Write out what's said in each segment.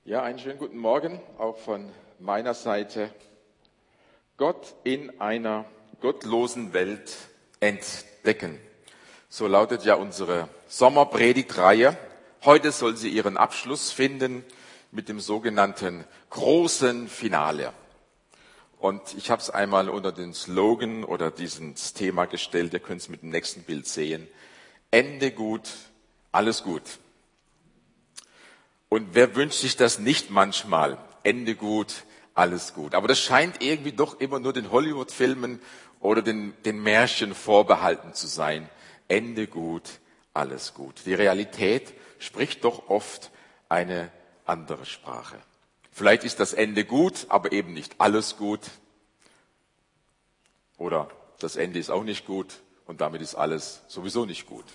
Ja, einen schönen guten Morgen auch von meiner Seite. Gott in einer gottlosen Welt entdecken. So lautet ja unsere Sommerpredigtreihe. Heute soll sie ihren Abschluss finden mit dem sogenannten großen Finale. Und ich habe es einmal unter den Slogan oder dieses Thema gestellt. Ihr könnt es mit dem nächsten Bild sehen. Ende gut, alles gut. Und wer wünscht sich das nicht manchmal? Ende gut, alles gut. Aber das scheint irgendwie doch immer nur den Hollywood-Filmen oder den Märchen vorbehalten zu sein. Ende gut, alles gut. Die Realität spricht doch oft eine andere Sprache. Vielleicht ist das Ende gut, aber eben nicht alles gut. Oder das Ende ist auch nicht gut und damit ist alles sowieso nicht gut.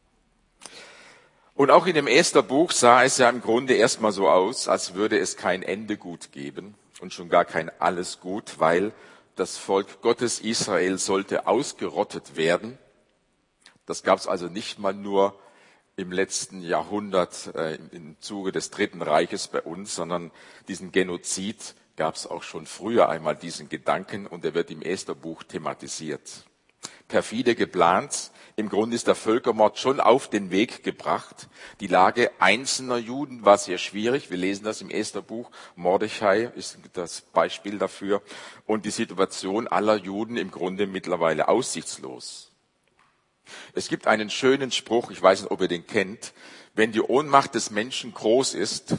Und auch in dem Esther-Buch sah es ja im Grunde erstmal so aus, als würde es kein Ende gut geben und schon gar kein alles gut, weil das Volk Gottes Israel sollte ausgerottet werden. Das gab es also nicht mal nur im letzten Jahrhundert im Zuge des Dritten Reiches bei uns, sondern diesen Genozid gab es auch schon früher einmal, diesen Gedanken, und er wird im Esther-Buch thematisiert. Perfide geplant. Im Grunde ist der Völkermord schon auf den Weg gebracht. Die Lage einzelner Juden war sehr schwierig. Wir lesen das im Esther-Buch. Mordechai ist das Beispiel dafür. Und die Situation aller Juden im Grunde mittlerweile aussichtslos. Es gibt einen schönen Spruch, ich weiß nicht, ob ihr den kennt. Wenn die Ohnmacht des Menschen groß ist,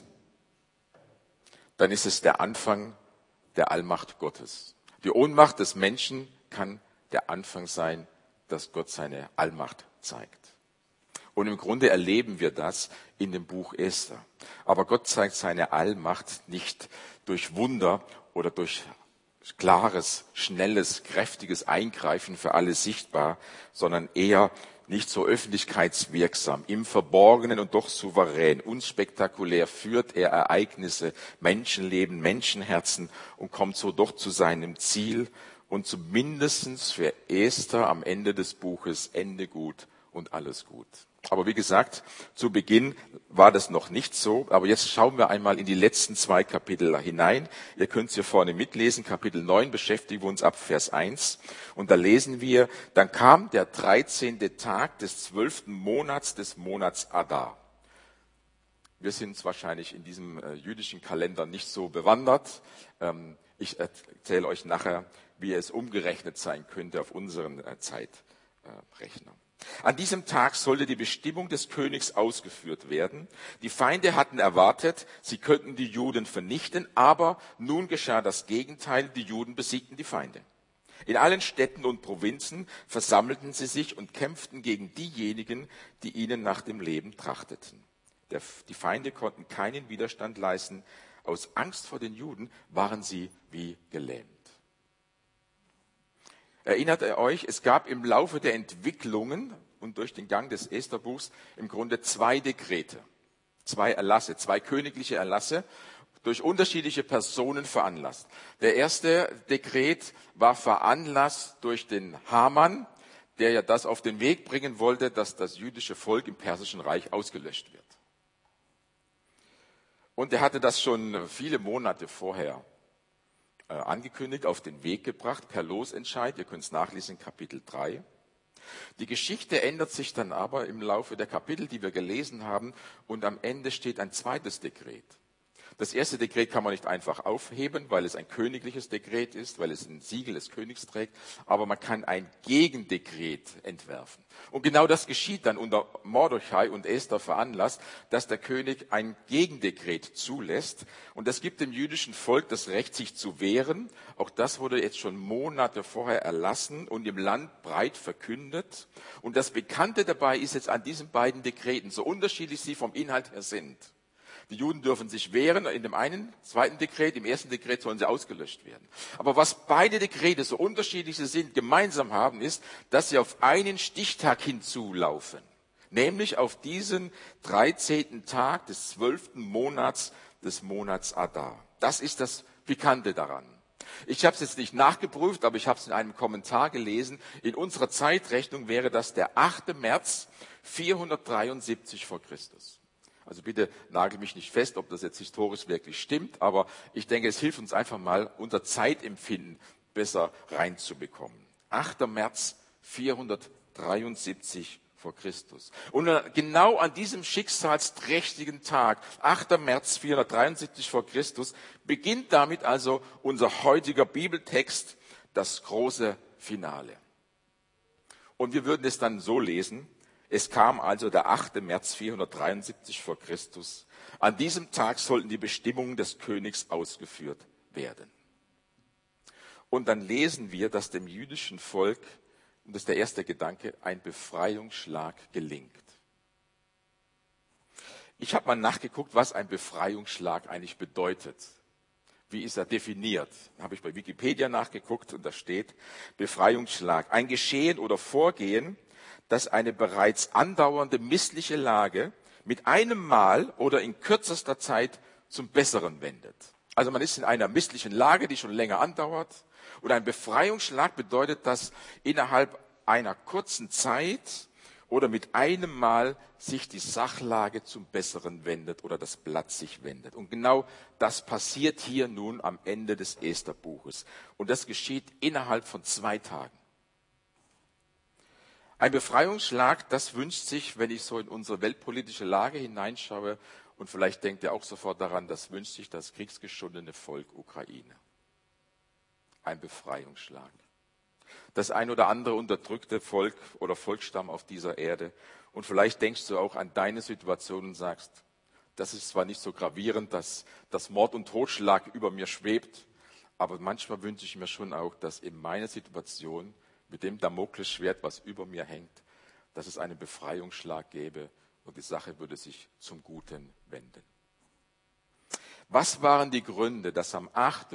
dann ist es der Anfang der Allmacht Gottes. Die Ohnmacht des Menschen kann der Anfang sein, dass Gott seine Allmacht zeigt. Und im Grunde erleben wir das in dem Buch Esther. Aber Gott zeigt seine Allmacht nicht durch Wunder oder durch klares, schnelles, kräftiges Eingreifen für alle sichtbar, sondern eher nicht so öffentlichkeitswirksam, im Verborgenen und doch souverän, unspektakulär führt er Ereignisse, Menschenleben, Menschenherzen und kommt so doch zu seinem Ziel und zumindest für Esther am Ende des Buches Ende gut und alles gut. Aber wie gesagt, zu Beginn war das noch nicht so. Aber jetzt schauen wir einmal in die letzten 2 Kapitel hinein. Ihr könnt es hier vorne mitlesen. Kapitel 9 beschäftigen wir uns ab Vers 1. Und da lesen wir, dann kam der 13. Tag des 12. Monats des Monats Adar. Wir sind wahrscheinlich in diesem jüdischen Kalender nicht so bewandert. Ich erzähle euch nachher, wie es umgerechnet sein könnte auf unseren Zeitrechner. An diesem Tag sollte die Bestimmung des Königs ausgeführt werden. Die Feinde hatten erwartet, sie könnten die Juden vernichten, aber nun geschah das Gegenteil, die Juden besiegten die Feinde. In allen Städten und Provinzen versammelten sie sich und kämpften gegen diejenigen, die ihnen nach dem Leben trachteten. Die Feinde konnten keinen Widerstand leisten. Aus Angst vor den Juden waren sie wie gelähmt. Erinnert ihr euch, es gab im Laufe der Entwicklungen und durch den Gang des Esther-Buchs im Grunde 2 Dekrete, 2 Erlasse, 2 königliche Erlasse, durch unterschiedliche Personen veranlasst. Der erste Dekret war veranlasst durch den Haman, der ja das auf den Weg bringen wollte, dass das jüdische Volk im Persischen Reich ausgelöscht wird. Und er hatte das schon viele Monate vorher angekündigt, auf den Weg gebracht, per Losentscheid. Ihr könnt es nachlesen in Kapitel 3. Die Geschichte ändert sich dann aber im Laufe der Kapitel, die wir gelesen haben, und am Ende steht ein zweites Dekret. Das erste Dekret kann man nicht einfach aufheben, weil es ein königliches Dekret ist, weil es ein Siegel des Königs trägt, aber man kann ein Gegendekret entwerfen. Und genau das geschieht dann unter Mordechai und Esther veranlasst, dass der König ein Gegendekret zulässt. Und das gibt dem jüdischen Volk das Recht, sich zu wehren. Auch das wurde jetzt schon Monate vorher erlassen und im Land breit verkündet. Und das Bekannte dabei ist jetzt an diesen beiden Dekreten, so unterschiedlich sie vom Inhalt her sind. Die Juden dürfen sich wehren in dem einen, zweiten Dekret, im ersten Dekret sollen sie ausgelöscht werden. Aber was beide Dekrete, so unterschiedlich sie sind, gemeinsam haben, ist, dass sie auf einen Stichtag hinzulaufen. Nämlich auf diesen 13. Tag des 12. Monats des Monats Adar. Das ist das Pikante daran. Ich habe es jetzt nicht nachgeprüft, aber ich habe es in einem Kommentar gelesen. In unserer Zeitrechnung wäre das der 8. März 473 vor Christus. Also bitte nagel mich nicht fest, ob das jetzt historisch wirklich stimmt, aber ich denke, es hilft uns einfach mal, unser Zeitempfinden besser reinzubekommen. 8. März 473 vor Christus. Und genau an diesem schicksalsträchtigen Tag, 8. März 473 vor Christus, beginnt damit also unser heutiger Bibeltext, das große Finale. Und wir würden es dann so lesen: Es kam also der 8. März 473 vor Christus. An diesem Tag sollten die Bestimmungen des Königs ausgeführt werden. Und dann lesen wir, dass dem jüdischen Volk, und das ist der erste Gedanke, ein Befreiungsschlag gelingt. Ich habe mal nachgeguckt, was ein Befreiungsschlag eigentlich bedeutet. Wie ist er definiert? Da habe ich bei Wikipedia nachgeguckt und da steht: Befreiungsschlag, ein Geschehen oder Vorgehen, das eine bereits andauernde missliche Lage mit einem Mal oder in kürzester Zeit zum Besseren wendet. Also man ist in einer misslichen Lage, die schon länger andauert. Und ein Befreiungsschlag bedeutet, dass innerhalb einer kurzen Zeit oder mit einem Mal sich die Sachlage zum Besseren wendet oder das Blatt sich wendet. Und genau das passiert hier nun am Ende des Esther-Buches. Und das geschieht innerhalb von 2 Tagen. Ein Befreiungsschlag, das wünscht sich, wenn ich so in unsere weltpolitische Lage hineinschaue, und vielleicht denkt ihr auch sofort daran, das wünscht sich das kriegsgeschundene Volk Ukraine. Ein Befreiungsschlag. Das ein oder andere unterdrückte Volk oder Volksstamm auf dieser Erde. Und vielleicht denkst du auch an deine Situation und sagst, das ist zwar nicht so gravierend, dass das Mord und Totschlag über mir schwebt, aber manchmal wünsche ich mir schon auch, dass in meiner Situation mit dem Damoklesschwert, was über mir hängt, dass es einen Befreiungsschlag gäbe und die Sache würde sich zum Guten wenden. Was waren die Gründe, dass am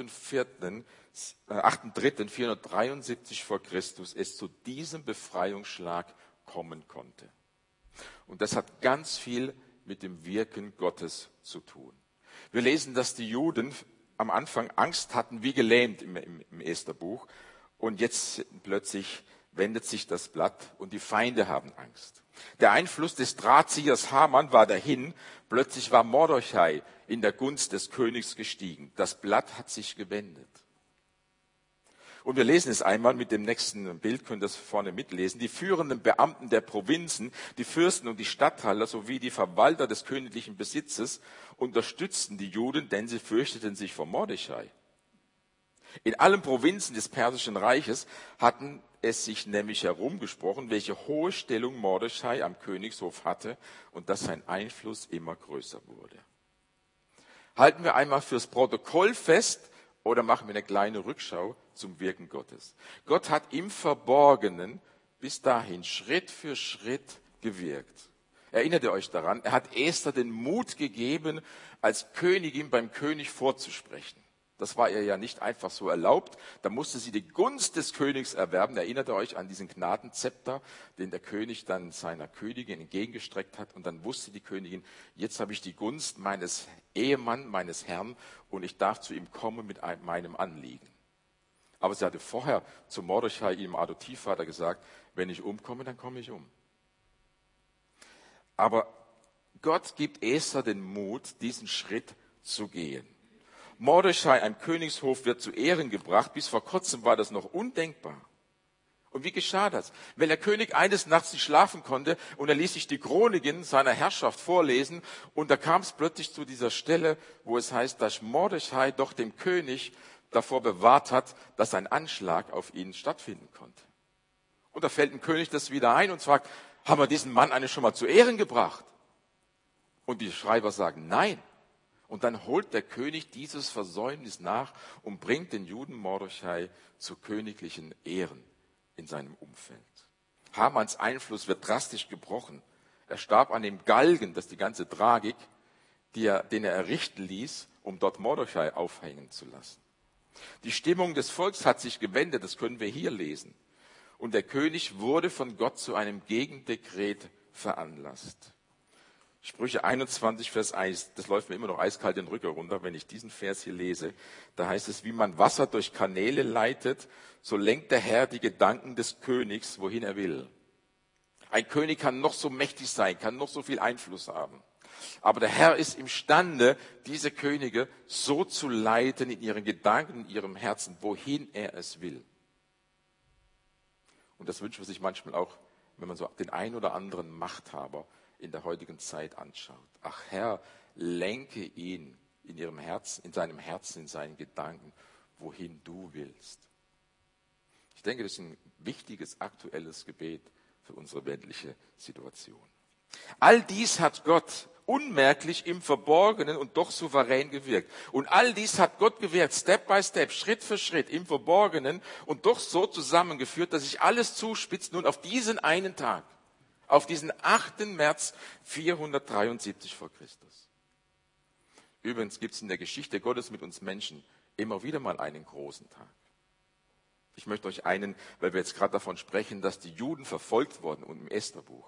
8.3.473 vor Christus es zu diesem Befreiungsschlag kommen konnte? Und das hat ganz viel mit dem Wirken Gottes zu tun. Wir lesen, dass die Juden am Anfang Angst hatten, wie gelähmt im Esther-Buch. Und jetzt plötzlich wendet sich das Blatt und die Feinde haben Angst. Der Einfluss des Drahtziehers Haman war dahin. Plötzlich war Mordechai in der Gunst des Königs gestiegen. Das Blatt hat sich gewendet. Und wir lesen es einmal mit dem nächsten Bild, könnt ihr das vorne mitlesen. Die führenden Beamten der Provinzen, die Fürsten und die Statthalter sowie die Verwalter des königlichen Besitzes unterstützten die Juden, denn sie fürchteten sich vor Mordechai. In allen Provinzen des Persischen Reiches hatten es sich nämlich herumgesprochen, welche hohe Stellung Mordechai am Königshof hatte und dass sein Einfluss immer größer wurde. Halten wir einmal fürs Protokoll fest oder machen wir eine kleine Rückschau zum Wirken Gottes. Gott hat im Verborgenen bis dahin Schritt für Schritt gewirkt. Erinnert ihr euch daran? Er hat Esther den Mut gegeben, als Königin beim König vorzusprechen. Das war ihr ja nicht einfach so erlaubt. Da musste sie die Gunst des Königs erwerben. Erinnert ihr euch an diesen Gnadenzepter, den der König dann seiner Königin entgegengestreckt hat? Und dann wusste die Königin, jetzt habe ich die Gunst meines Ehemanns, meines Herrn, und ich darf zu ihm kommen mit meinem Anliegen. Aber sie hatte vorher zu Mordechai, ihrem Adoptivvater, gesagt, wenn ich umkomme, dann komme ich um. Aber Gott gibt Esther den Mut, diesen Schritt zu gehen. Mordechai am Königshof wird zu Ehren gebracht. Bis vor kurzem war das noch undenkbar. Und wie geschah das? Wenn der König eines Nachts nicht schlafen konnte und er ließ sich die Chroniken seiner Herrschaft vorlesen und da kam es plötzlich zu dieser Stelle, wo es heißt, dass Mordechai doch dem König davor bewahrt hat, dass ein Anschlag auf ihn stattfinden konnte. Und da fällt dem König das wieder ein und fragt, haben wir diesen Mann eigentlich schon mal zu Ehren gebracht? Und die Schreiber sagen, nein. Und dann holt der König dieses Versäumnis nach und bringt den Juden Mordechai zu königlichen Ehren in seinem Umfeld. Hamans Einfluss wird drastisch gebrochen. Er starb an dem Galgen, das ist die ganze Tragik, den er errichten ließ, um dort Mordechai aufhängen zu lassen. Die Stimmung des Volks hat sich gewendet, das können wir hier lesen. Und der König wurde von Gott zu einem Gegendekret veranlasst. Sprüche 21, Vers 1, das läuft mir immer noch eiskalt den Rücken runter, wenn ich diesen Vers hier lese. Da heißt es, wie man Wasser durch Kanäle leitet, so lenkt der Herr die Gedanken des Königs, wohin er will. Ein König kann noch so mächtig sein, kann noch so viel Einfluss haben. Aber der Herr ist imstande, diese Könige so zu leiten in ihren Gedanken, in ihrem Herzen, wohin er es will. Und das wünscht man sich manchmal auch, wenn man so den ein oder anderen Machthaber in der heutigen Zeit anschaut. Ach Herr, lenke ihn in ihrem Herzen, in seinem Herzen, in seinen Gedanken, wohin du willst. Ich denke, das ist ein wichtiges, aktuelles Gebet für unsere weltliche Situation. All dies hat Gott unmerklich im Verborgenen und doch souverän gewirkt. Und all dies hat Gott gewirkt, Step by Step, Schritt für Schritt, im Verborgenen und doch so zusammengeführt, dass sich alles zuspitzt nun auf diesen einen Tag, auf diesen 8. März 473 vor Christus. Übrigens gibt es in der Geschichte Gottes mit uns Menschen immer wieder mal einen großen Tag. Ich möchte euch einen, weil wir jetzt gerade davon sprechen, dass die Juden verfolgt wurden und im Estherbuch.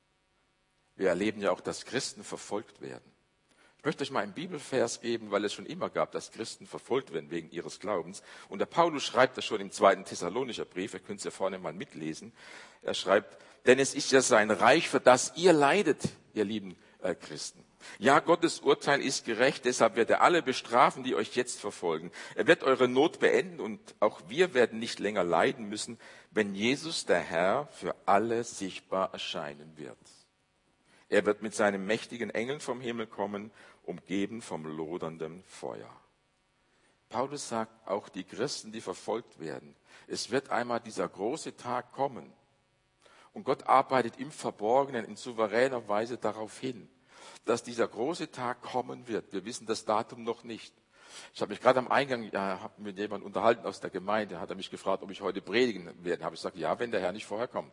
Wir erleben ja auch, dass Christen verfolgt werden. Ich möchte euch mal einen Bibelvers geben, weil es schon immer gab, dass Christen verfolgt werden wegen ihres Glaubens. Und der Paulus schreibt das schon im 2. Thessalonicher Brief, ihr könnt es ja vorne mal mitlesen. Er schreibt, denn es ist ja sein Reich, für das ihr leidet, ihr lieben Christen. Ja, Gottes Urteil ist gerecht, deshalb wird er alle bestrafen, die euch jetzt verfolgen. Er wird eure Not beenden und auch wir werden nicht länger leiden müssen, wenn Jesus, der Herr, für alle sichtbar erscheinen wird. Er wird mit seinen mächtigen Engeln vom Himmel kommen, umgeben vom lodernden Feuer. Paulus sagt, auch die Christen, die verfolgt werden, es wird einmal dieser große Tag kommen. Und Gott arbeitet im Verborgenen in souveräner Weise darauf hin, dass dieser große Tag kommen wird. Wir wissen das Datum noch nicht. Ich habe mich gerade am Eingang mit jemandem unterhalten aus der Gemeinde, hat er mich gefragt, ob ich heute predigen werde. Habe ich gesagt, ja, wenn der Herr nicht vorher kommt.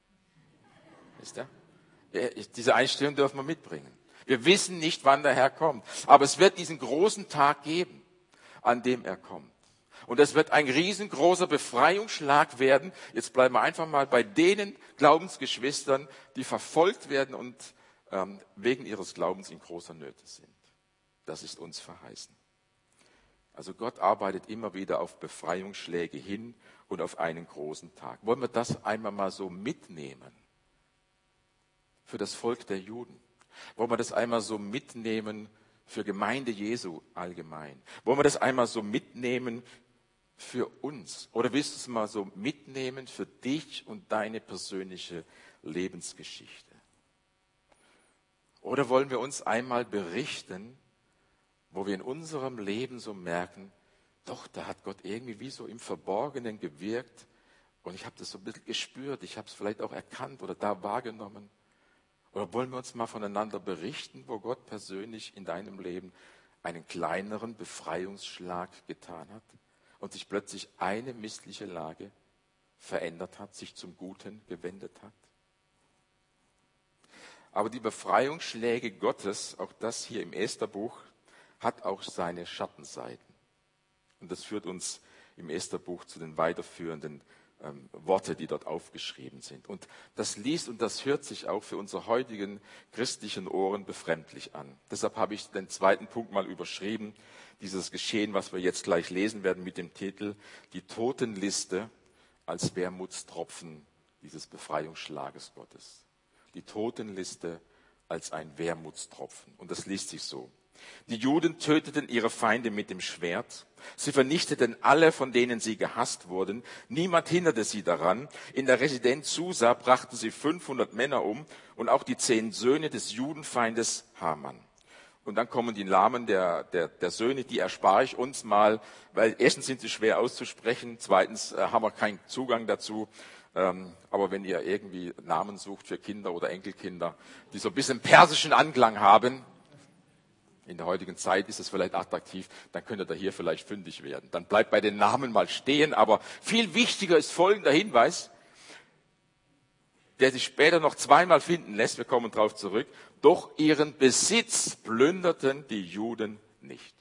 Ist der? Diese Einstellung dürfen wir mitbringen. Wir wissen nicht, wann der Herr kommt. Aber es wird diesen großen Tag geben, an dem er kommt. Und es wird ein riesengroßer Befreiungsschlag werden. Jetzt bleiben wir einfach mal bei denen Glaubensgeschwistern, die verfolgt werden und wegen ihres Glaubens in großer Nöte sind. Das ist uns verheißen. Also Gott arbeitet immer wieder auf Befreiungsschläge hin und auf einen großen Tag. Wollen wir das einmal mal so mitnehmen? Für das Volk der Juden. Wollen wir das einmal so mitnehmen für Gemeinde Jesu allgemein? Wollen wir das einmal so mitnehmen für uns? Oder willst du es mal so mitnehmen für dich und deine persönliche Lebensgeschichte? Oder wollen wir uns einmal berichten, wo wir in unserem Leben so merken, doch, da hat Gott irgendwie wie so im Verborgenen gewirkt und ich habe das so ein bisschen gespürt, ich habe es vielleicht auch erkannt oder da wahrgenommen. Oder wollen wir uns mal voneinander berichten, wo Gott persönlich in deinem Leben einen kleineren Befreiungsschlag getan hat und sich plötzlich eine missliche Lage verändert hat, sich zum Guten gewendet hat? Aber die Befreiungsschläge Gottes, auch das hier im Estherbuch, hat auch seine Schattenseiten. Und das führt uns im Estherbuch zu den weiterführenden Worte, die dort aufgeschrieben sind. Und das liest und das hört sich auch für unsere heutigen christlichen Ohren befremdlich an. Deshalb habe ich den zweiten Punkt mal überschrieben, dieses Geschehen, was wir jetzt gleich lesen werden mit dem Titel Die Totenliste als Wermutstropfen dieses Befreiungsschlages Gottes. Die Totenliste als ein Wermutstropfen. Und das liest sich so. Die Juden töteten ihre Feinde mit dem Schwert. Sie vernichteten alle, von denen sie gehasst wurden. Niemand hinderte sie daran. In der Residenz Susa brachten sie 500 Männer um und auch die 10 Söhne des Judenfeindes Haman. Und dann kommen die Namen der Söhne, die erspare ich uns mal, weil erstens sind sie schwer auszusprechen, zweitens haben wir keinen Zugang dazu. Aber wenn ihr irgendwie Namen sucht für Kinder oder Enkelkinder, die so ein bisschen persischen Anklang haben, in der heutigen Zeit ist es vielleicht attraktiv, dann könnt ihr da hier vielleicht fündig werden. Dann bleibt bei den Namen mal stehen, aber viel wichtiger ist folgender Hinweis, der sich später noch zweimal finden lässt, wir kommen drauf zurück, doch ihren Besitz plünderten die Juden nicht.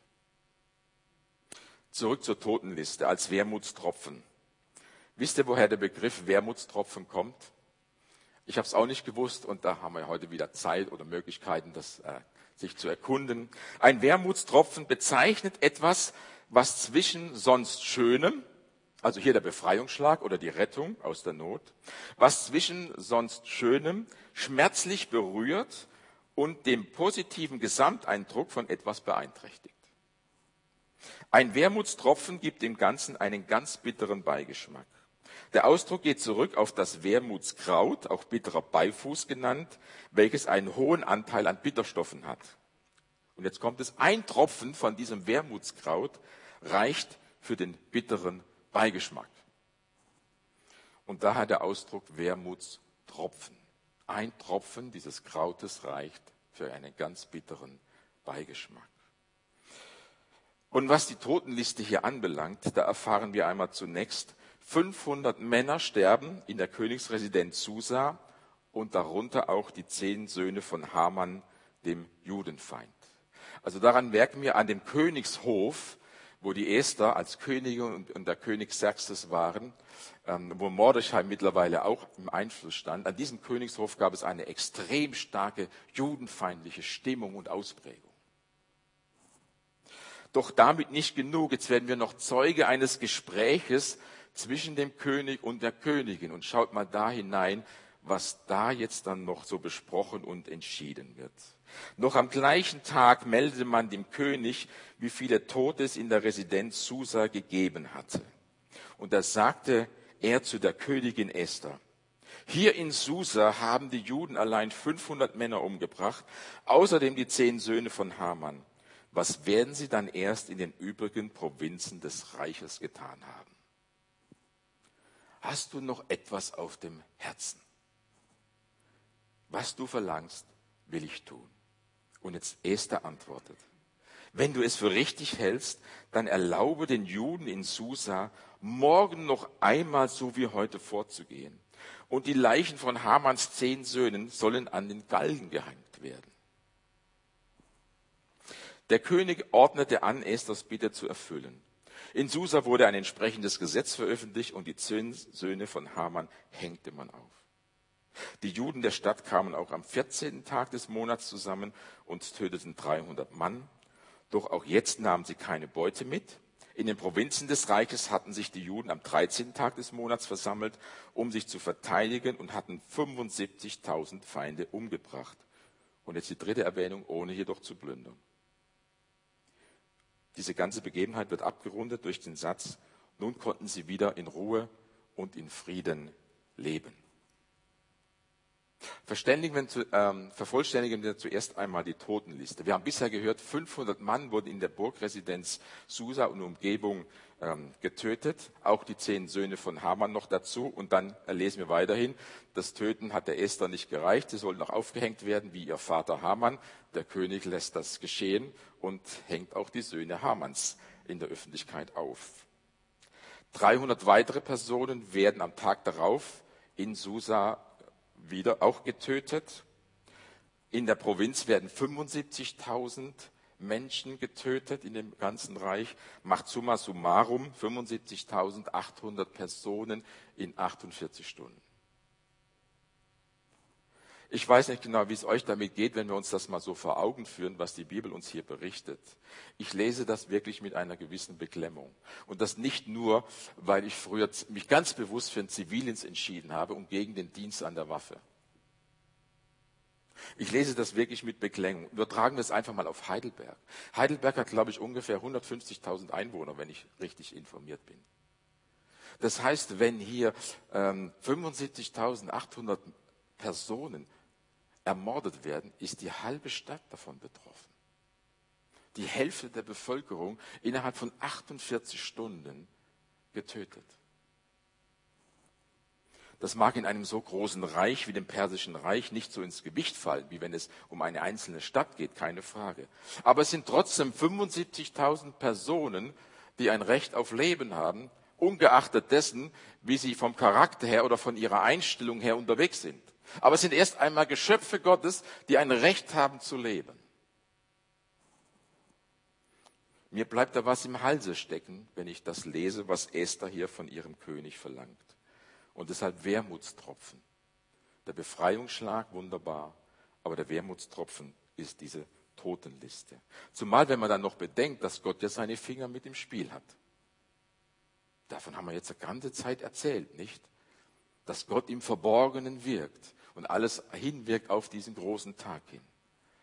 Zurück zur Totenliste als Wermutstropfen. Wisst ihr, woher der Begriff Wermutstropfen kommt? Ich habe es auch nicht gewusst und da haben wir heute wieder Zeit oder Möglichkeiten, das sich zu erkunden. Ein Wermutstropfen bezeichnet etwas, was zwischen sonst Schönem, also hier der Befreiungsschlag oder die Rettung aus der Not, was zwischen sonst Schönem schmerzlich berührt und dem positiven Gesamteindruck von etwas beeinträchtigt. Ein Wermutstropfen gibt dem Ganzen einen ganz bitteren Beigeschmack. Der Ausdruck geht zurück auf das Wermutskraut, auch bitterer Beifuß genannt, welches einen hohen Anteil an Bitterstoffen hat. Und jetzt kommt es, ein Tropfen von diesem Wermutskraut reicht für den bitteren Beigeschmack. Und daher der Ausdruck Wermutstropfen. Ein Tropfen dieses Krautes reicht für einen ganz bitteren Beigeschmack. Und was die Totenliste hier anbelangt, da erfahren wir einmal zunächst, 500 Männer sterben in der Königsresidenz Susa und darunter auch die 10 Söhne von Haman, dem Judenfeind. Also daran merken wir, an dem Königshof, wo die Esther als Königin und der König Xerxes waren, wo Mordechai mittlerweile auch im Einfluss stand, an diesem Königshof gab es eine extrem starke judenfeindliche Stimmung und Ausprägung. Doch damit nicht genug. Jetzt werden wir noch Zeuge eines Gespräches zwischen dem König und der Königin. Und schaut mal da hinein, was da jetzt dann noch so besprochen und entschieden wird. Noch am gleichen Tag meldete man dem König, wie viele Tote es in der Residenz Susa gegeben hatte. Und da sagte er zu der Königin Esther: Hier in Susa haben die Juden allein 500 Männer umgebracht, außerdem die 10 Söhne von Haman. Was werden sie dann erst in den übrigen Provinzen des Reiches getan haben? Hast du noch etwas auf dem Herzen? Was du verlangst, will ich tun. Und jetzt Esther antwortet: Wenn du es für richtig hältst, dann erlaube den Juden in Susa, morgen noch einmal so wie heute vorzugehen. Und die Leichen von Hamans 10 Söhnen sollen an den Galgen gehängt werden. Der König ordnete an, Esthers Bitte zu erfüllen. In Susa wurde ein entsprechendes Gesetz veröffentlicht und die 10 Söhne von Haman hängte man auf. Die Juden der Stadt kamen auch am 14. Tag des Monats zusammen und töteten 300 Mann. Doch auch jetzt nahmen sie keine Beute mit. In den Provinzen des Reiches hatten sich die Juden am 13. Tag des Monats versammelt, um sich zu verteidigen, und hatten 75.000 Feinde umgebracht. Und jetzt die dritte Erwähnung, ohne jedoch zu plündern. Diese ganze Begebenheit wird abgerundet durch den Satz: Nun konnten sie wieder in Ruhe und in Frieden leben. Vervollständigen wir zuerst einmal die Totenliste. Wir haben bisher gehört, 500 Mann wurden in der Burgresidenz Susa und Umgebung getötet, auch die 10 Söhne von Haman noch dazu. Und dann lesen wir weiterhin, das Töten hat der Esther nicht gereicht, sie sollen noch aufgehängt werden, wie ihr Vater Haman. Der König lässt das geschehen und hängt auch die Söhne Hamans in der Öffentlichkeit auf. 300 weitere Personen werden am Tag darauf in Susa wieder auch getötet. In der Provinz werden 75.000 Menschen getötet in dem ganzen Reich. Macht summa summarum 75.800 Personen in 48 Stunden. Ich weiß nicht genau, wie es euch damit geht, wenn wir uns das mal so vor Augen führen, was die Bibel uns hier berichtet. Ich lese das wirklich mit einer gewissen Beklemmung. Und das nicht nur, weil ich früher mich ganz bewusst für den Zivildienst entschieden habe und gegen den Dienst an der Waffe. Ich lese das wirklich mit Beklemmung. Übertragen wir es einfach mal auf Heidelberg. Heidelberg hat, glaube ich, ungefähr 150.000 Einwohner, wenn ich richtig informiert bin. Das heißt, wenn hier 75.800 Personen ermordet werden, ist die halbe Stadt davon betroffen. Die Hälfte der Bevölkerung innerhalb von 48 Stunden getötet. Das mag in einem so großen Reich wie dem Persischen Reich nicht so ins Gewicht fallen, wie wenn es um eine einzelne Stadt geht, keine Frage. Aber es sind trotzdem 75.000 Personen, die ein Recht auf Leben haben, ungeachtet dessen, wie sie vom Charakter her oder von ihrer Einstellung her unterwegs sind. Aber es sind erst einmal Geschöpfe Gottes, die ein Recht haben zu leben. Mir bleibt da was im Halse stecken, wenn ich das lese, was Esther hier von ihrem König verlangt. Und deshalb Wermutstropfen. Der Befreiungsschlag, wunderbar, aber der Wermutstropfen ist diese Totenliste. Zumal, wenn man dann noch bedenkt, dass Gott ja seine Finger mit im Spiel hat. Davon haben wir jetzt eine ganze Zeit erzählt, nicht? Dass Gott im Verborgenen wirkt und alles hinwirkt auf diesen großen Tag hin.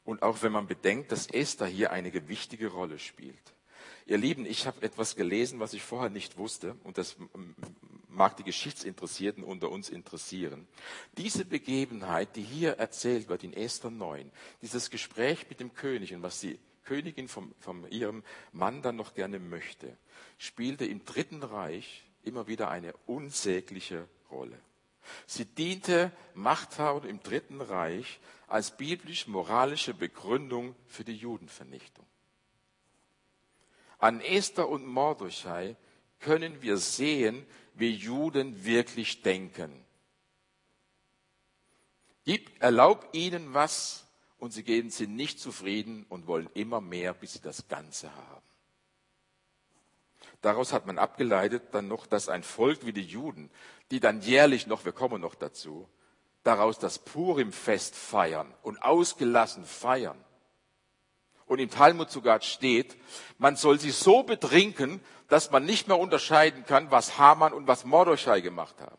Und auch wenn man bedenkt, dass Esther hier eine gewichtige Rolle spielt. Ihr Lieben, ich habe etwas gelesen, was ich vorher nicht wusste, und das mag die Geschichtsinteressierten unter uns interessieren. Diese Begebenheit, die hier erzählt wird in Esther 9, dieses Gespräch mit dem König und was die Königin von ihrem Mann dann noch gerne möchte, spielte im Dritten Reich immer wieder eine unsägliche Rolle. Sie diente Machthabern im Dritten Reich als biblisch-moralische Begründung für die Judenvernichtung. An Esther und Mordechai können wir sehen, wie Juden wirklich denken. Erlaub ihnen was und sie sind nicht zufrieden und wollen immer mehr, bis sie das Ganze haben. Daraus hat man abgeleitet dann noch, dass ein Volk wie die Juden, die dann jährlich noch, wir kommen noch dazu, daraus das Purimfest feiern und ausgelassen feiern. Und im Talmud sogar steht, man soll sie so betrinken, dass man nicht mehr unterscheiden kann, was Haman und was Mordechai gemacht haben.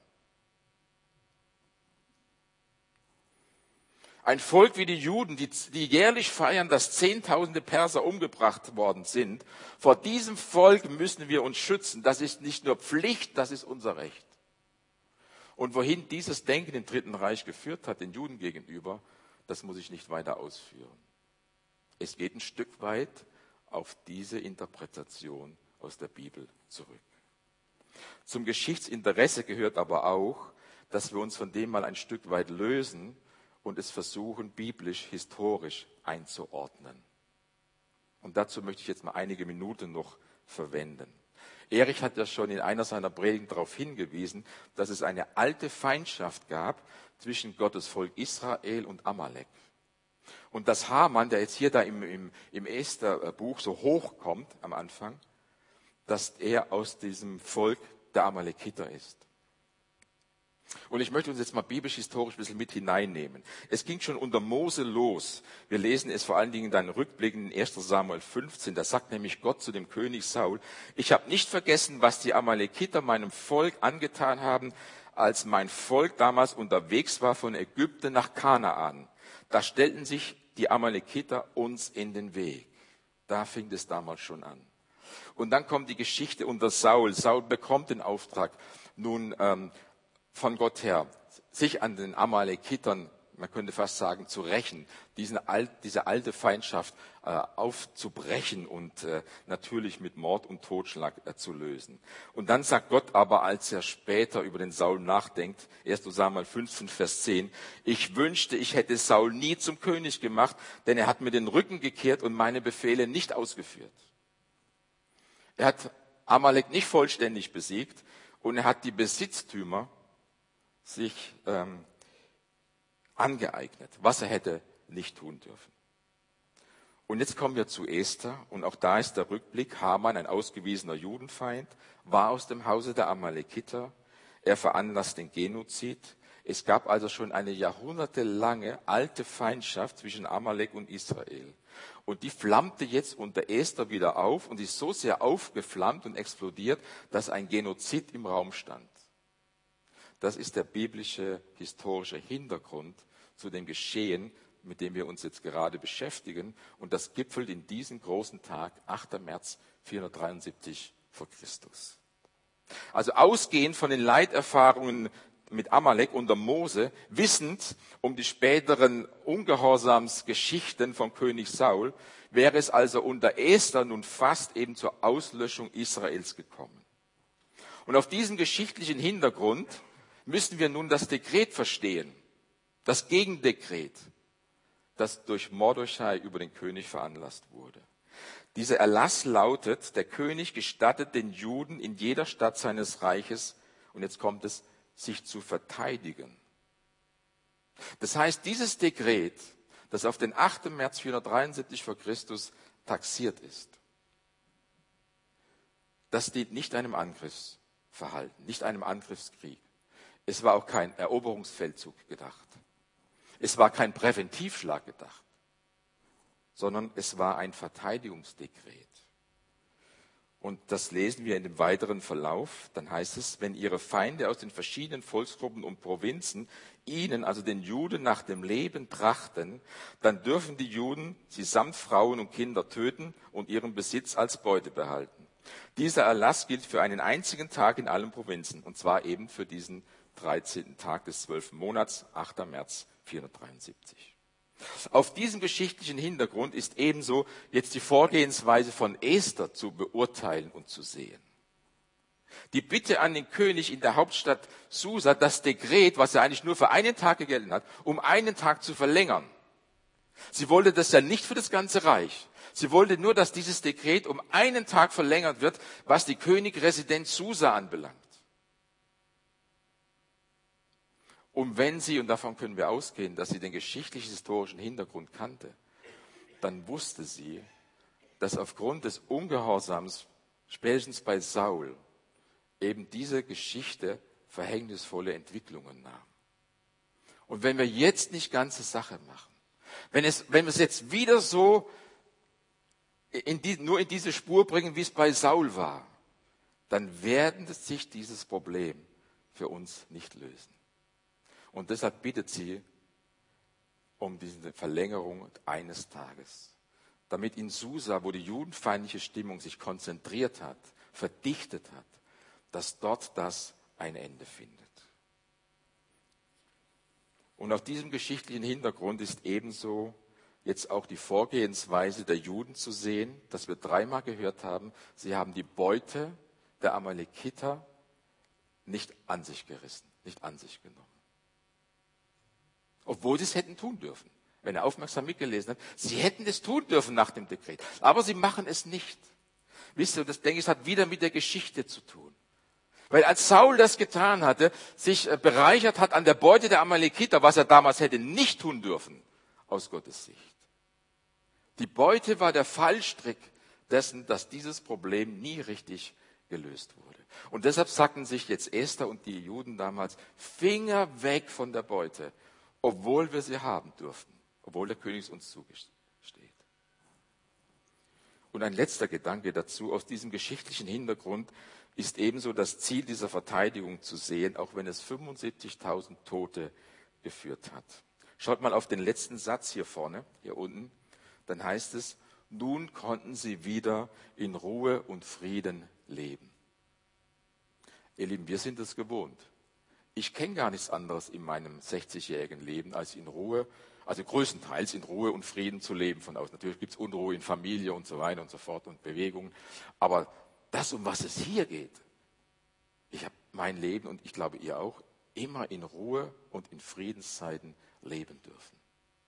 Ein Volk wie die Juden, die jährlich feiern, dass Zehntausende Perser umgebracht worden sind, vor diesem Volk müssen wir uns schützen. Das ist nicht nur Pflicht, das ist unser Recht. Und wohin dieses Denken im Dritten Reich geführt hat, den Juden gegenüber, das muss ich nicht weiter ausführen. Es geht ein Stück weit auf diese Interpretation aus der Bibel zurück. Zum Geschichtsinteresse gehört aber auch, dass wir uns von dem mal ein Stück weit lösen und es versuchen, biblisch, historisch einzuordnen. Und dazu möchte ich jetzt mal einige Minuten noch verwenden. Erich hat ja schon in einer seiner Predigen darauf hingewiesen, dass es eine alte Feindschaft gab zwischen Gottes Volk Israel und Amalek. Und dass Haman, der jetzt hier da im Esther-Buch so hochkommt am Anfang, dass er aus diesem Volk der Amalekiter ist. Und ich möchte uns jetzt mal biblisch-historisch ein bisschen mit hineinnehmen. Es ging schon unter Mose los. Wir lesen es vor allen Dingen dann rückblickend in 1. Samuel 15. Da sagt nämlich Gott zu dem König Saul, ich habe nicht vergessen, was die Amalekiter meinem Volk angetan haben, als mein Volk damals unterwegs war von Ägypten nach Kanaan. Da stellten sich die Amalekiter uns in den Weg. Da fing es damals schon an. Und dann kommt die Geschichte unter Saul. Saul bekommt den Auftrag, nun von Gott her, sich an den Amalekitern, man könnte fast sagen, zu rächen, diese alte Feindschaft aufzubrechen und natürlich mit Mord und Totschlag zu lösen. Und dann sagt Gott aber, als er später über den Saul nachdenkt, 1. Samuel 15, Vers 10, ich wünschte, ich hätte Saul nie zum König gemacht, denn er hat mir den Rücken gekehrt und meine Befehle nicht ausgeführt. Er hat Amalek nicht vollständig besiegt und er hat die Besitztümer sich angeeignet, was er hätte nicht tun dürfen. Und jetzt kommen wir zu Esther und auch da ist der Rückblick, Haman, ein ausgewiesener Judenfeind, war aus dem Hause der Amalekiter, er veranlasst den Genozid. Es gab also schon eine jahrhundertelange alte Feindschaft zwischen Amalek und Israel. Und die flammte jetzt unter Esther wieder auf und ist so sehr aufgeflammt und explodiert, dass ein Genozid im Raum stand. Das ist der biblische, historische Hintergrund zu dem Geschehen, mit dem wir uns jetzt gerade beschäftigen. Und das gipfelt in diesem großen Tag, 8. März 473 vor Christus. Also ausgehend von den Leiterfahrungen mit Amalek unter Mose, wissend um die späteren Ungehorsamsgeschichten von König Saul, wäre es also unter Esther nun fast eben zur Auslöschung Israels gekommen. Und auf diesem geschichtlichen Hintergrund müssen wir nun das Dekret verstehen, das Gegendekret, das durch Mordechai über den König veranlasst wurde. Dieser Erlass lautet, der König gestattet den Juden in jeder Stadt seines Reiches, und jetzt kommt es, sich zu verteidigen. Das heißt, dieses Dekret, das auf den 8. März 473 vor Christus taxiert ist, das dient nicht einem Angriffsverhalten, nicht einem Angriffskrieg. Es war auch kein Eroberungsfeldzug gedacht. Es war kein Präventivschlag gedacht, sondern es war ein Verteidigungsdekret. Und das lesen wir in dem weiteren Verlauf. Dann heißt es, wenn ihre Feinde aus den verschiedenen Volksgruppen und Provinzen ihnen, also den Juden, nach dem Leben trachten, dann dürfen die Juden sie samt Frauen und Kinder töten und ihren Besitz als Beute behalten. Dieser Erlass gilt für einen einzigen Tag in allen Provinzen, und zwar eben für diesen 13. Tag des 12. Monats, 8. März 473. Auf diesem geschichtlichen Hintergrund ist ebenso jetzt die Vorgehensweise von Esther zu beurteilen und zu sehen. Die Bitte an den König in der Hauptstadt Susa, das Dekret, was ja eigentlich nur für einen Tag gegolten hat, um einen Tag zu verlängern. Sie wollte das ja nicht für das ganze Reich. Sie wollte nur, dass dieses Dekret um einen Tag verlängert wird, was die Königresidenz Susa anbelangt. Und wenn sie, und davon können wir ausgehen, dass sie den geschichtlich-historischen Hintergrund kannte, dann wusste sie, dass aufgrund des Ungehorsams, spätestens bei Saul, eben diese Geschichte verhängnisvolle Entwicklungen nahm. Und wenn wir jetzt nicht ganze Sache machen, wenn wir es jetzt wieder so nur in diese Spur bringen, wie es bei Saul war, dann werden sich dieses Problem für uns nicht lösen. Und deshalb bittet sie um diese Verlängerung eines Tages, damit in Susa, wo die judenfeindliche Stimmung sich konzentriert hat, verdichtet hat, dass dort das ein Ende findet. Und auf diesem geschichtlichen Hintergrund ist ebenso jetzt auch die Vorgehensweise der Juden zu sehen, dass wir dreimal gehört haben, sie haben die Beute der Amalekiter nicht an sich gerissen, nicht an sich genommen. Obwohl sie es hätten tun dürfen. Wenn er aufmerksam mitgelesen hat, sie hätten es tun dürfen nach dem Dekret. Aber sie machen es nicht. Wisst ihr, das denke ich, hat wieder mit der Geschichte zu tun. Weil als Saul das getan hatte, sich bereichert hat an der Beute der Amalekiter, was er damals hätte nicht tun dürfen, aus Gottes Sicht. Die Beute war der Fallstrick dessen, dass dieses Problem nie richtig gelöst wurde. Und deshalb sagten sich jetzt Esther und die Juden damals, Finger weg von der Beute, obwohl wir sie haben dürfen, obwohl der König es uns zugesteht. Und ein letzter Gedanke dazu, aus diesem geschichtlichen Hintergrund ist ebenso das Ziel dieser Verteidigung zu sehen, auch wenn es 75.000 Tote geführt hat. Schaut mal auf den letzten Satz hier vorne, hier unten, dann heißt es, nun konnten sie wieder in Ruhe und Frieden leben. Ihr Lieben, wir sind es gewohnt. Ich kenne gar nichts anderes in meinem 60-jährigen Leben, als in Ruhe, also größtenteils in Ruhe und Frieden zu leben von außen. Natürlich gibt es Unruhe in Familie und so weiter und so fort und Bewegungen. Aber das, um was es hier geht, ich habe mein Leben und ich glaube ihr auch, immer in Ruhe und in Friedenszeiten leben dürfen.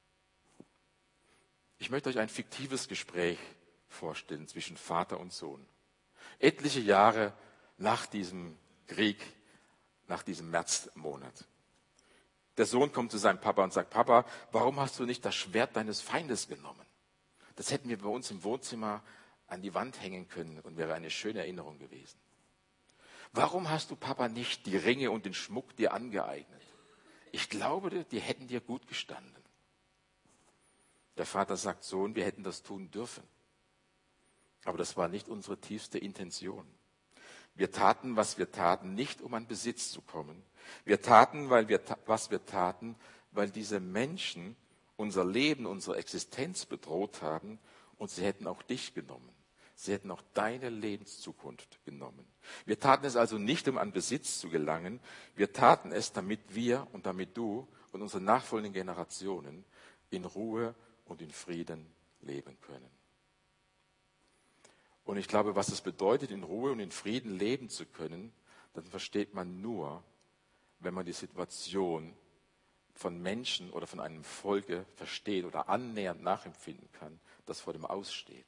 Ich möchte euch ein fiktives Gespräch vorstellen zwischen Vater und Sohn. Etliche Jahre nach diesem Krieg, nach diesem Märzmonat. Der Sohn kommt zu seinem Papa und sagt, Papa, warum hast du nicht das Schwert deines Feindes genommen? Das hätten wir bei uns im Wohnzimmer an die Wand hängen können und wäre eine schöne Erinnerung gewesen. Warum hast du, Papa, nicht die Ringe und den Schmuck dir angeeignet? Ich glaube, die hätten dir gut gestanden. Der Vater sagt, Sohn, wir hätten das tun dürfen. Aber das war nicht unsere tiefste Intention. Wir taten, was wir taten, nicht um an Besitz zu kommen. Wir taten, was wir taten, weil diese Menschen unser Leben, unsere Existenz bedroht haben und sie hätten auch dich genommen. Sie hätten auch deine Lebenszukunft genommen. Wir taten es also nicht, um an Besitz zu gelangen. Wir taten es, damit wir und damit du und unsere nachfolgenden Generationen in Ruhe und in Frieden leben können. Und ich glaube, was es bedeutet, in Ruhe und in Frieden leben zu können, das versteht man nur, wenn man die Situation von Menschen oder von einem Volke versteht oder annähernd nachempfinden kann, das vor dem Aussteht.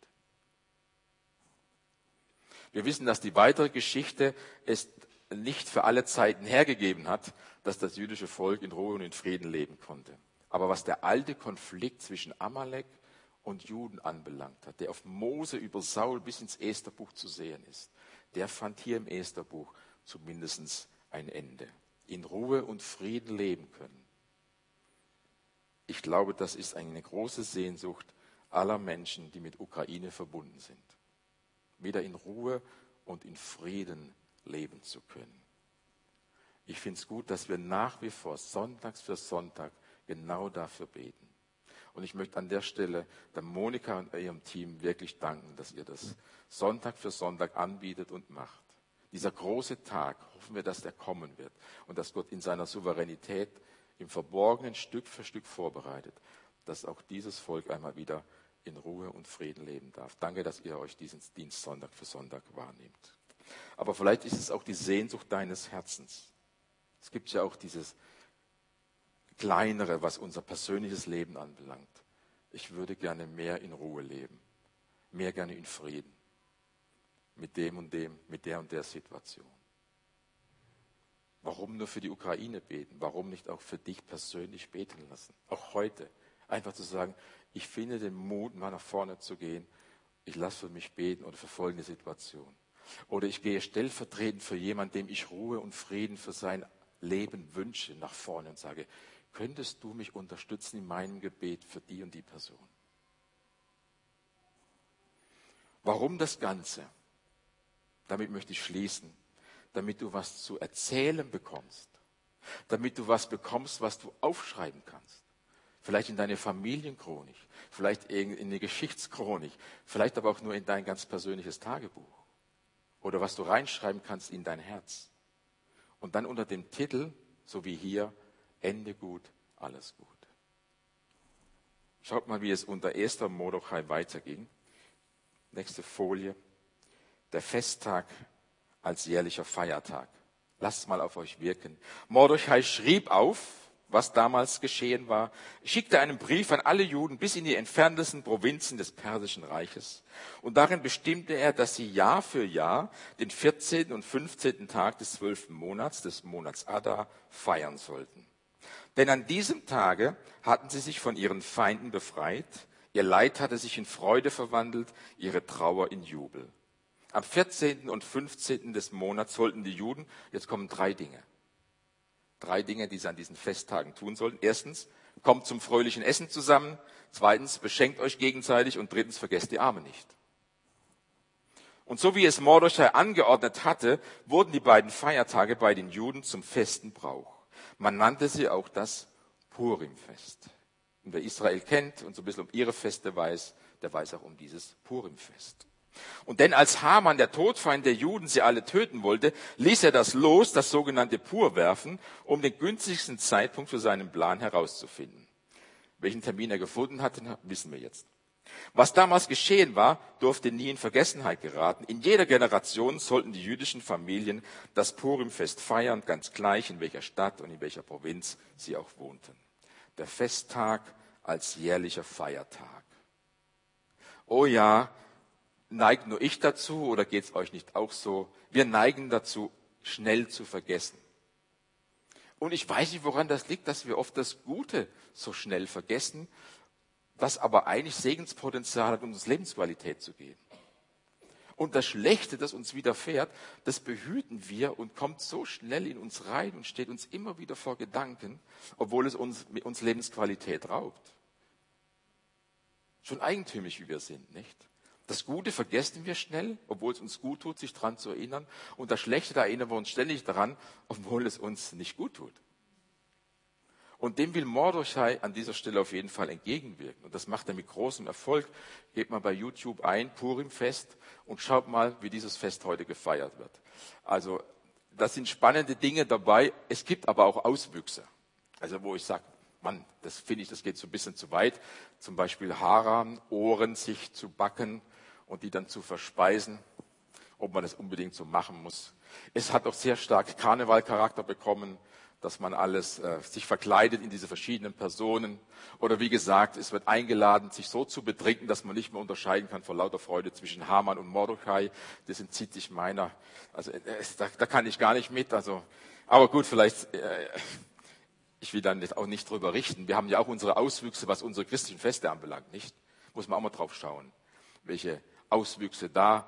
Wir wissen, dass die weitere Geschichte es nicht für alle Zeiten hergegeben hat, dass das jüdische Volk in Ruhe und in Frieden leben konnte. Aber was der alte Konflikt zwischen Amalek und Juden anbelangt hat, der auf Mose über Saul bis ins Estherbuch zu sehen ist, der fand hier im Estherbuch zumindest ein Ende. In Ruhe und Frieden leben können. Ich glaube, das ist eine große Sehnsucht aller Menschen, die mit Ukraine verbunden sind. wieder in Ruhe und in Frieden leben zu können. Ich finde es gut, dass wir nach wie vor sonntags für Sonntag genau dafür beten. Und ich möchte an der Stelle der Monika und ihrem Team wirklich danken, dass ihr das Sonntag für Sonntag anbietet und macht. Dieser große Tag, hoffen wir, dass der kommen wird und dass Gott in seiner Souveränität im Verborgenen Stück für Stück vorbereitet, dass auch dieses Volk einmal wieder in Ruhe und Frieden leben darf. Danke, dass ihr euch diesen Dienst Sonntag für Sonntag wahrnehmt. Aber vielleicht ist es auch die Sehnsucht deines Herzens. Es gibt ja auch dieses Kleinere, was unser persönliches Leben anbelangt. Ich würde gerne mehr in Ruhe leben, mehr gerne in Frieden mit dem und dem, mit der und der Situation. Warum nur für die Ukraine beten? Warum nicht auch für dich persönlich beten lassen? Auch heute. Einfach zu sagen, ich finde den Mut, mal nach vorne zu gehen. Ich lasse für mich beten oder für folgende Situation. Oder ich gehe stellvertretend für jemanden, dem ich Ruhe und Frieden für sein Leben wünsche, nach vorne und sage, könntest du mich unterstützen in meinem Gebet für die und die Person? Warum das Ganze? Damit möchte ich schließen. Damit du was zu erzählen bekommst. Damit du was bekommst, was du aufschreiben kannst. Vielleicht in deine Familienchronik, vielleicht in eine Geschichtschronik, vielleicht aber auch nur in dein ganz persönliches Tagebuch. Oder was du reinschreiben kannst in dein Herz. Und dann unter dem Titel, so wie hier, Ende gut, alles gut. Schaut mal, wie es unter Esther Mordechai weiterging. Nächste Folie. Der Festtag als jährlicher Feiertag. Lasst es mal auf euch wirken. Mordechai schrieb auf, was damals geschehen war, schickte einen Brief an alle Juden bis in die entferntesten Provinzen des Persischen Reiches. Und darin bestimmte er, dass sie Jahr für Jahr den 14. und 15. Tag des 12. Monats, des Monats Adar, feiern sollten. Denn an diesem Tage hatten sie sich von ihren Feinden befreit, ihr Leid hatte sich in Freude verwandelt, ihre Trauer in Jubel. Am 14. und 15. des Monats sollten die Juden, jetzt kommen 3 Dinge. 3 Dinge, die sie an diesen Festtagen tun sollten. Erstens, kommt zum fröhlichen Essen zusammen. Zweitens, beschenkt euch gegenseitig. Und drittens, vergesst die Armen nicht. Und so wie es Mordechai angeordnet hatte, wurden die beiden Feiertage bei den Juden zum festen Brauch. Man nannte sie auch das Purimfest. Und wer Israel kennt und so ein bisschen um ihre Feste weiß, der weiß auch um dieses Purimfest. Und denn als Haman, der Todfeind der Juden, sie alle töten wollte, ließ er das Los, das sogenannte Pur, werfen, um den günstigsten Zeitpunkt für seinen Plan herauszufinden. Welchen Termin er gefunden hatte, wissen wir jetzt. Was damals geschehen war, durfte nie in Vergessenheit geraten. In jeder Generation sollten die jüdischen Familien das Purimfest feiern, ganz gleich in welcher Stadt und in welcher Provinz sie auch wohnten. Der Festtag als jährlicher Feiertag. Oh ja, neigt nur ich dazu oder geht es euch nicht auch so? Wir neigen dazu, schnell zu vergessen. Und ich weiß nicht, woran das liegt, dass wir oft das Gute so schnell vergessen, das aber eigentlich Segenspotenzial hat, um uns Lebensqualität zu geben. Und das Schlechte, das uns widerfährt, das behüten wir und kommt so schnell in uns rein und steht uns immer wieder vor Gedanken, obwohl es uns Lebensqualität raubt. Schon eigentümlich, wie wir sind, nicht? Das Gute vergessen wir schnell, obwohl es uns gut tut, sich daran zu erinnern. Und das Schlechte, da erinnern wir uns ständig daran, obwohl es uns nicht gut tut. Und dem will Mordechai an dieser Stelle auf jeden Fall entgegenwirken. Und das macht er mit großem Erfolg. Gebt mal bei YouTube ein, Purimfest, und schaut mal, wie dieses Fest heute gefeiert wird. Also, da sind spannende Dinge dabei. Es gibt aber auch Auswüchse. Also, wo ich sage, Mann, das finde ich, das geht so ein bisschen zu weit. Zum Beispiel Haare, Ohren sich zu backen und die dann zu verspeisen. Ob man das unbedingt so machen muss. Es hat auch sehr stark Karnevalcharakter bekommen, dass man alles sich verkleidet in diese verschiedenen Personen. Oder wie gesagt, es wird eingeladen, sich so zu betrinken, dass man nicht mehr unterscheiden kann vor lauter Freude zwischen Haman und Mordechai. Das entzieht sich meiner. Also da kann ich gar nicht mit. Also, aber gut, vielleicht, ich will dann auch nicht drüber richten. Wir haben ja auch unsere Auswüchse, was unsere christlichen Feste anbelangt, nicht? Muss man auch mal drauf schauen, welche Auswüchse da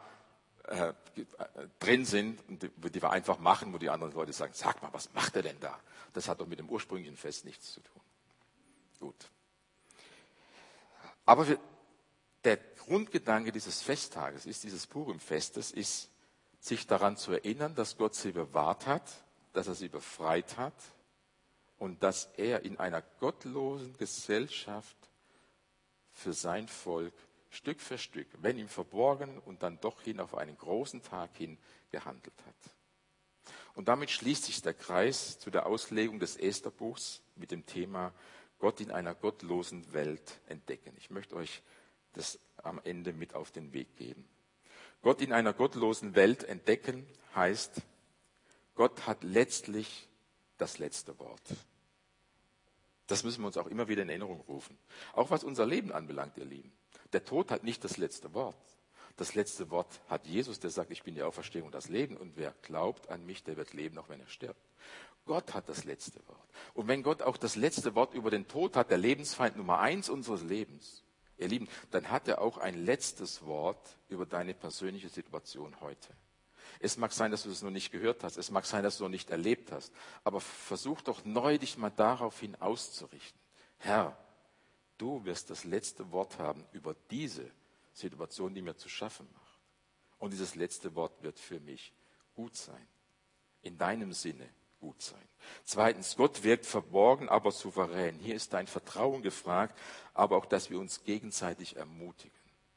drin sind und die wir einfach machen, wo die anderen Leute sagen, sag mal, was macht er denn da? Das hat doch mit dem ursprünglichen Fest nichts zu tun. Gut. Aber Der Grundgedanke dieses Festtages ist, dieses Purim-Festes, ist, sich daran zu erinnern, dass Gott sie bewahrt hat, dass er sie befreit hat und dass er in einer gottlosen Gesellschaft für sein Volk Stück für Stück, wenn im Verborgenen und dann doch hin auf einen großen Tag hin gehandelt hat. Und damit schließt sich der Kreis zu der Auslegung des Estherbuchs mit dem Thema Gott in einer gottlosen Welt entdecken. Ich möchte euch das am Ende mit auf den Weg geben. Gott in einer gottlosen Welt entdecken heißt, Gott hat letztlich das letzte Wort. Das müssen wir uns auch immer wieder in Erinnerung rufen. Auch was unser Leben anbelangt, ihr Lieben. Der Tod hat nicht das letzte Wort. Das letzte Wort hat Jesus, der sagt, ich bin die Auferstehung und das Leben. Und wer glaubt an mich, der wird leben, auch wenn er stirbt. Gott hat das letzte Wort. Und wenn Gott auch das letzte Wort über den Tod hat, der Lebensfeind Nummer 1 unseres Lebens, ihr Lieben, dann hat er auch ein letztes Wort über deine persönliche Situation heute. Es mag sein, dass du es noch nicht gehört hast. Es mag sein, dass du noch nicht erlebt hast. Aber versuch doch neu, dich mal daraufhin auszurichten. Herr, du wirst das letzte Wort haben über diese Situation, die mir zu schaffen macht. Und dieses letzte Wort wird für mich gut sein. In deinem Sinne gut sein. Zweitens, Gott wirkt verborgen, aber souverän. Hier ist dein Vertrauen gefragt, aber auch, dass wir uns gegenseitig ermutigen.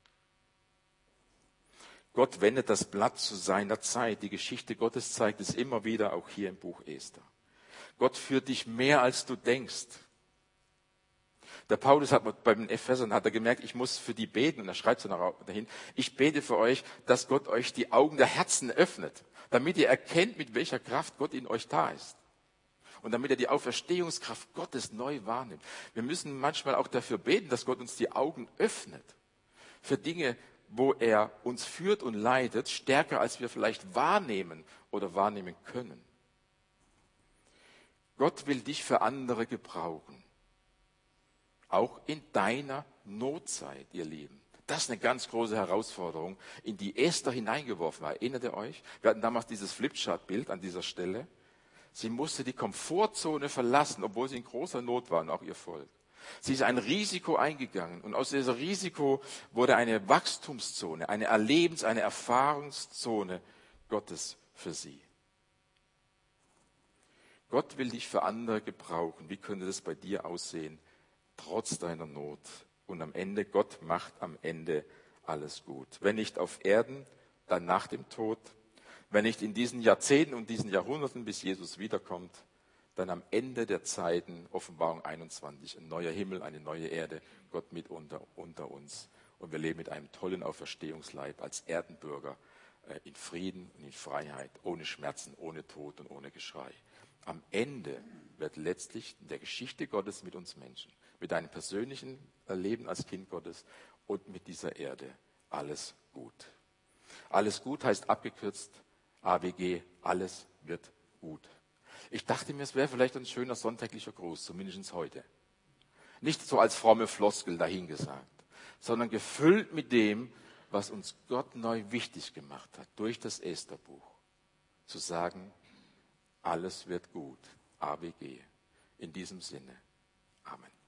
Gott wendet das Blatt zu seiner Zeit. Die Geschichte Gottes zeigt es immer wieder, auch hier im Buch Esther. Gott führt dich mehr, als du denkst. Der Paulus hat bei den Ephesern gemerkt, ich muss für die beten. Und er schreibt so dahin, ich bete für euch, dass Gott euch die Augen der Herzen öffnet, damit ihr erkennt, mit welcher Kraft Gott in euch da ist. Und damit er die Auferstehungskraft Gottes neu wahrnimmt. Wir müssen manchmal auch dafür beten, dass Gott uns die Augen öffnet. Für Dinge, wo er uns führt und leitet, stärker als wir vielleicht wahrnehmen oder wahrnehmen können. Gott will dich für andere gebrauchen. Auch in deiner Notzeit, ihr Lieben. Das ist eine ganz große Herausforderung, in die Esther hineingeworfen war. Erinnert ihr euch? Wir hatten damals dieses Flipchart-Bild an dieser Stelle. Sie musste die Komfortzone verlassen, obwohl sie in großer Not war und auch ihr Volk. Sie ist ein Risiko eingegangen und aus diesem Risiko wurde eine Wachstumszone, eine eine Erfahrungszone Gottes für sie. Gott will dich für andere gebrauchen. Wie könnte das bei dir aussehen, trotz deiner Not? Und am Ende, Gott macht am Ende alles gut. Wenn nicht auf Erden, dann nach dem Tod. Wenn nicht in diesen Jahrzehnten und diesen Jahrhunderten, bis Jesus wiederkommt, dann am Ende der Zeiten, Offenbarung 21, ein neuer Himmel, eine neue Erde, Gott mit unter uns. Und wir leben mit einem tollen Auferstehungsleib als Erdenbürger in Frieden und in Freiheit, ohne Schmerzen, ohne Tod und ohne Geschrei. Am Ende wird letztlich in der Geschichte Gottes mit uns Menschen, mit deinem persönlichen Leben als Kind Gottes und mit dieser Erde alles gut. Alles gut heißt abgekürzt AWG, alles wird gut. Ich dachte mir, es wäre vielleicht ein schöner sonntäglicher Gruß, zumindest heute. Nicht so als fromme Floskel dahingesagt, sondern gefüllt mit dem, was uns Gott neu wichtig gemacht hat, durch das Estherbuch. Zu sagen, alles wird gut. AWG. In diesem Sinne. Amen.